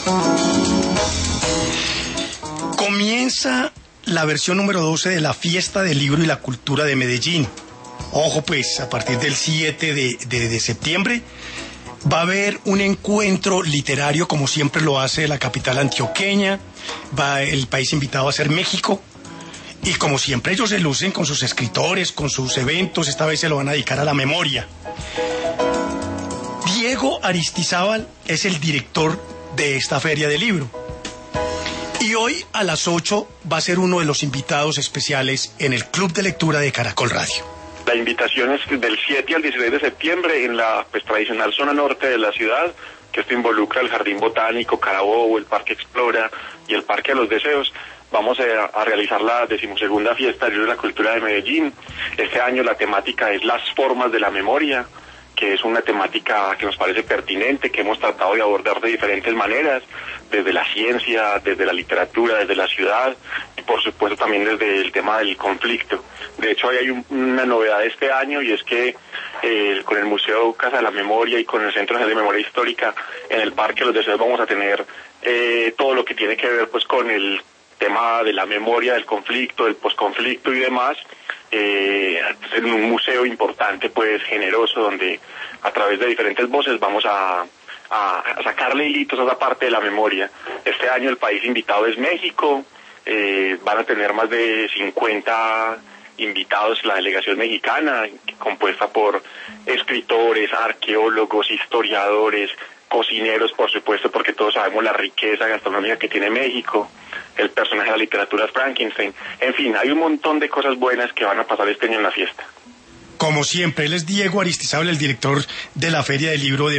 Comienza la versión número 12 de la Fiesta del Libro y la Cultura de Medellín. Ojo pues, a partir del 7 de septiembre va a haber un encuentro literario como siempre lo hace la capital antioqueña. El país invitado a ser México. Y como siempre ellos se lucen con sus escritores, con sus eventos. Esta vez se lo van a dedicar a la memoria. Diego Aristizábal es el director de esta Feria del Libro. Y hoy a las 8 va a ser uno de los invitados especiales en el Club de Lectura de Caracol Radio. La invitación es del 7 al 16 de septiembre en la tradicional zona norte de la ciudad, que esto involucra el Jardín Botánico, Carabobo, el Parque Explora y el Parque de los Deseos. Vamos a realizar la 12ª Fiesta del Libro y la Cultura de Medellín. Este año la temática es las formas de la memoria, que es una temática que nos parece pertinente, que hemos tratado de abordar de diferentes maneras, desde la ciencia, desde la literatura, desde la ciudad, y por supuesto también desde el tema del conflicto. De hecho, hay una novedad este año, y es que con el Museo Casa de la Memoria y con el Centro Nacional de Memoria Histórica, en el Parque de los Deseos vamos a tener todo lo que tiene que ver pues con el tema de la memoria, del conflicto, del posconflicto y demás, en un museo importante, pues generoso, donde a través de diferentes voces vamos a sacarle hilitos a esa parte de la memoria. Este año el país invitado es México, van a tener más de 50 invitados la delegación mexicana, compuesta por escritores, arqueólogos, historiadores, cocineros, por supuesto, porque todos sabemos la riqueza gastronómica que tiene México. El personaje de la literatura es Frankenstein. En fin, hay un montón de cosas buenas que van a pasar este año en la fiesta. Como siempre, él es Diego Aristizábal, el director de la Feria del Libro de